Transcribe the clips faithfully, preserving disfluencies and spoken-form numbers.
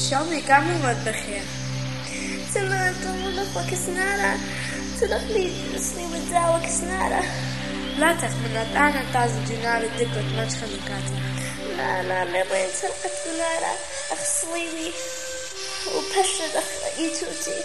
شامي كامل مطبخية سمعت مطبخك سنارة تدخلي تسلي وتزاوك سنارة. لا تخمنت أنا تازل جنار الدبت مدخل مكاتها. لا لا لا بين سرقة بنارة أخصليوي وبشر أخ يتوتي.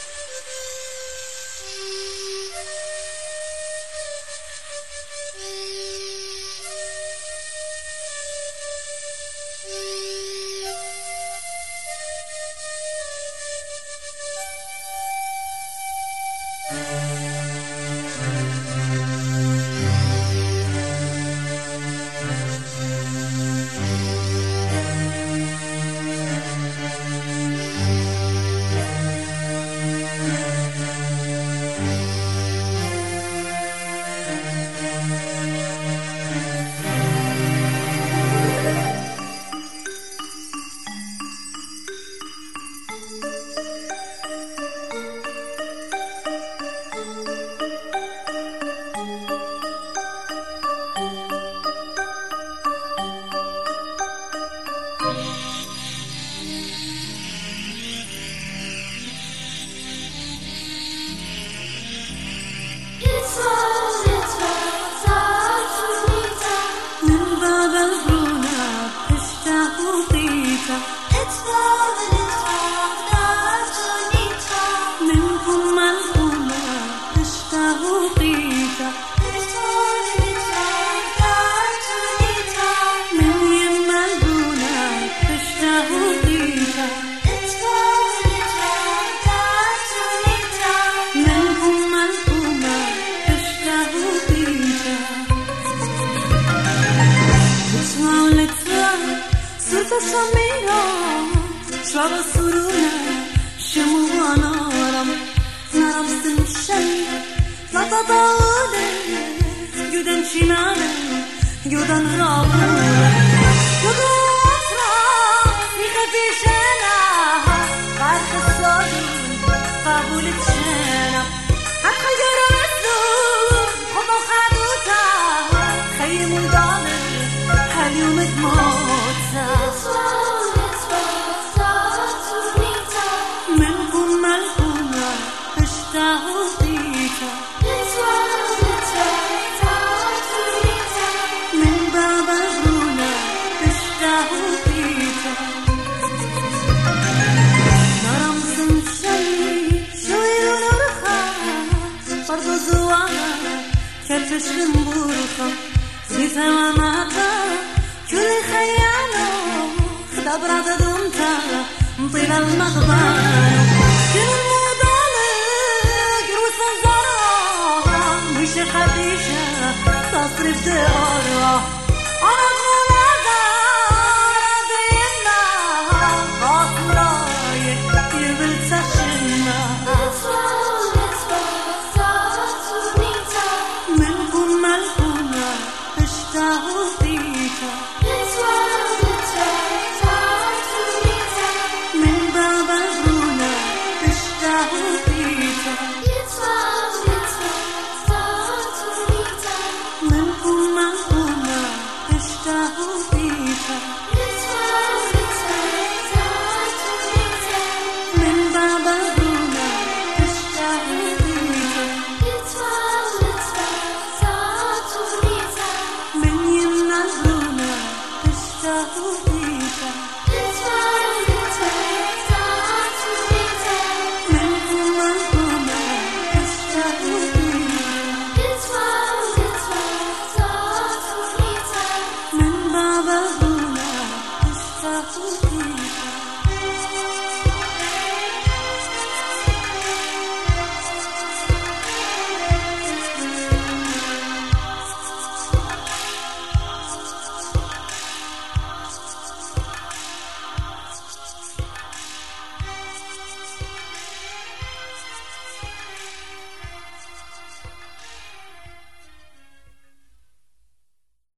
شرب سرونا شموع نارم نارم سنشن لا تطاولي جودن شنانا جودن رابولا جودن أسرع في خفيشنا قارخ الصادي قابولة شنا هتخير السوق خطو خادوتا خيم الضامن هاليوم تموتا كلفش المبروخة زيفة وماتا كل خيانة خدا برادة دمتا مطيلة المغبانة كل المضالق روس الزرع مش خديشة تصرف دارة Oh